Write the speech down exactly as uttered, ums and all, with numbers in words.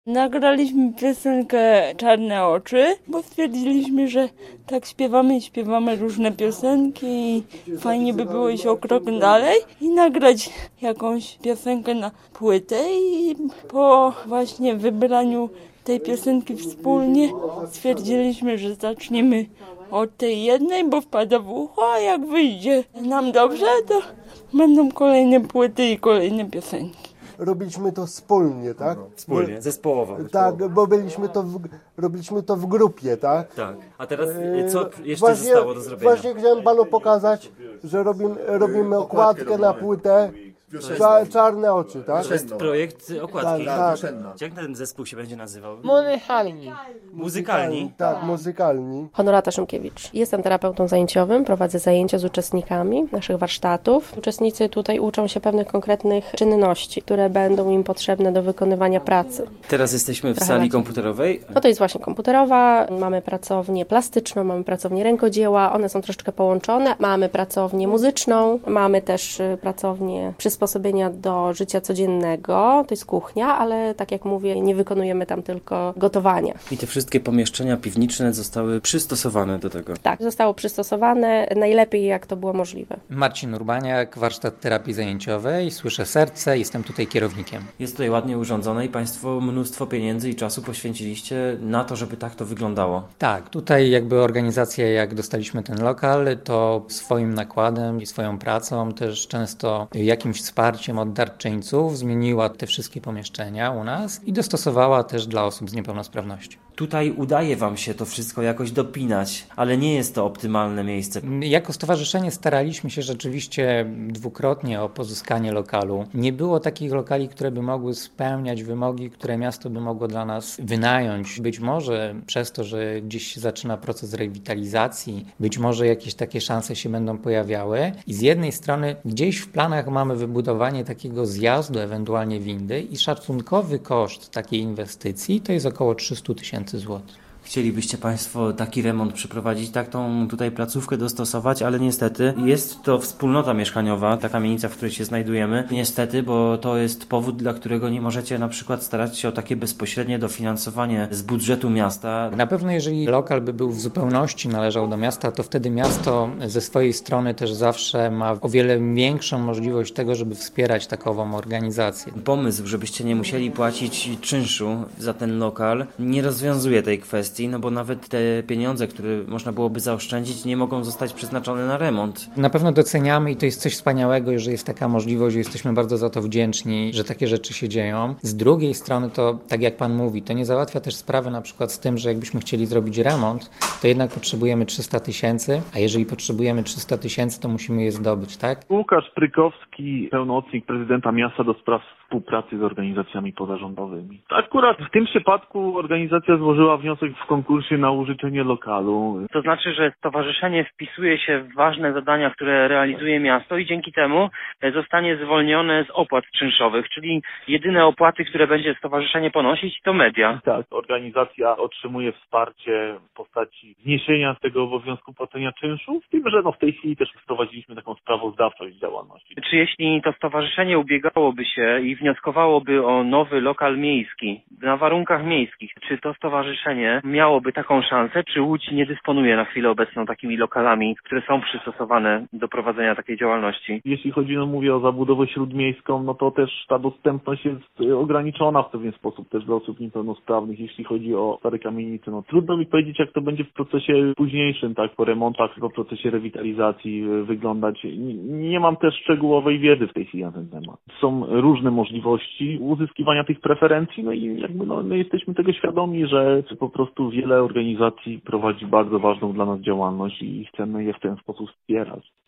Nagraliśmy piosenkę Czarne oczy, bo stwierdziliśmy, że tak śpiewamy i śpiewamy różne piosenki i fajnie by było iść o krok dalej i nagrać jakąś piosenkę na płytę i po właśnie wybraniu tej piosenki wspólnie stwierdziliśmy, że zaczniemy od tej jednej, bo wpada w ucho, a jak wyjdzie nam dobrze, to będą kolejne płyty i kolejne piosenki. Robiliśmy to wspólnie, tak? Wspólnie, bo, zespołowo. Tak, bo byliśmy to w, robiliśmy to w grupie, tak? Tak. A teraz co jeszcze właśnie, zostało do zrobienia? Właśnie chciałem panu pokazać, że robimy, robimy okładkę na płytę. Cza, czarne oczy, tak? To jest projekt okładki. Tak, tak. Jak ten zespół się będzie nazywał? Muzykalni. Muzykalni? Tak, muzykalni. Honorata Szymkiewicz. Jestem terapeutą zajęciowym, prowadzę zajęcia z uczestnikami naszych warsztatów. Uczestnicy tutaj uczą się pewnych konkretnych czynności, które będą im potrzebne do wykonywania pracy. Teraz jesteśmy w sali komputerowej. No to jest właśnie komputerowa, mamy pracownię plastyczną, mamy pracownię rękodzieła, one są troszeczkę połączone. Mamy pracownię muzyczną, mamy też pracownię przysposobienia do życia codziennego, to jest kuchnia, ale tak jak mówię, nie wykonujemy tam tylko gotowania. I te wszystkie pomieszczenia piwniczne zostały przystosowane do tego. Tak, zostało przystosowane najlepiej jak to było możliwe. Marcin Urbaniak, warsztat terapii zajęciowej, słyszę serce, jestem tutaj kierownikiem. Jest tutaj ładnie urządzone i Państwo mnóstwo pieniędzy i czasu poświęciliście na to, żeby tak to wyglądało. Tak, tutaj jakby organizacja, jak dostaliśmy ten lokal, to swoim nakładem i swoją pracą, też często jakimś wsparciem od darczyńców zmieniła te wszystkie pomieszczenia u nas i dostosowała też dla osób z niepełnosprawnością. Tutaj udaje Wam się to wszystko jakoś dopinać, ale nie jest to optymalne miejsce. Jako stowarzyszenie staraliśmy się rzeczywiście dwukrotnie o pozyskanie lokalu. Nie było takich lokali, które by mogły spełniać wymogi, które miasto by mogło dla nas wynająć. Być może przez to, że gdzieś się zaczyna proces rewitalizacji, być może jakieś takie szanse się będą pojawiały. I z jednej strony gdzieś w planach mamy wybudowanie takiego zjazdu, ewentualnie windy i szacunkowy koszt takiej inwestycji to jest około trzysta tysięcy złotych. Chcielibyście Państwo taki remont przeprowadzić, tak tą tutaj placówkę dostosować, ale niestety jest to wspólnota mieszkaniowa, ta kamienica, w której się znajdujemy. Niestety, bo to jest powód, dla którego nie możecie na przykład starać się o takie bezpośrednie dofinansowanie z budżetu miasta. Na pewno jeżeli lokal by był w zupełności należał do miasta, to wtedy miasto ze swojej strony też zawsze ma o wiele większą możliwość tego, żeby wspierać takową organizację. Pomysł, żebyście nie musieli płacić czynszu za ten lokal, nie rozwiązuje tej kwestii. No bo nawet te pieniądze, które można byłoby zaoszczędzić, nie mogą zostać przeznaczone na remont. Na pewno doceniamy i to jest coś wspaniałego, że jest taka możliwość, że jesteśmy bardzo za to wdzięczni, że takie rzeczy się dzieją. Z drugiej strony to, tak jak Pan mówi, to nie załatwia też sprawy na przykład z tym, że jakbyśmy chcieli zrobić remont, to jednak potrzebujemy trzysta tysięcy, a jeżeli potrzebujemy trzysta tysięcy, to musimy je zdobyć, tak? Łukasz Prykowski, pełnomocnik prezydenta miasta do spraw współpracy z organizacjami pozarządowymi. Akurat w tym przypadku organizacja złożyła wniosek w konkursie na użyczenie lokalu. To znaczy, że stowarzyszenie wpisuje się w ważne zadania, które realizuje miasto i dzięki temu zostanie zwolnione z opłat czynszowych, czyli jedyne opłaty, które będzie stowarzyszenie ponosić, to media. Tak, organizacja otrzymuje wsparcie w postaci zniesienia tego obowiązku płacenia czynszu, z tym, że no w tej chwili też wprowadziliśmy taką sprawozdawczość działalności. Czy jeśli to stowarzyszenie ubiegałoby się i wnioskowałoby o nowy lokal miejski na warunkach miejskich, czy to stowarzyszenie miałoby taką szansę, czy Łódź nie dysponuje na chwilę obecną takimi lokalami, które są przystosowane do prowadzenia takiej działalności? Jeśli chodzi, no mówię o zabudowę śródmiejską, no to też ta dostępność jest ograniczona w pewien sposób też dla osób niepełnosprawnych. Jeśli chodzi o stare kamienice, no trudno mi powiedzieć, jak to będzie w procesie późniejszym, tak, po remontach, po procesie rewitalizacji wyglądać. Nie mam też szczegółowej wiedzy w tej chwili na ten temat. Są różne możliwości uzyskiwania tych preferencji, no i jakby no, my jesteśmy tego świadomi, że po prostu wiele organizacji prowadzi bardzo ważną dla nas działalność i chcemy je w ten sposób wspierać.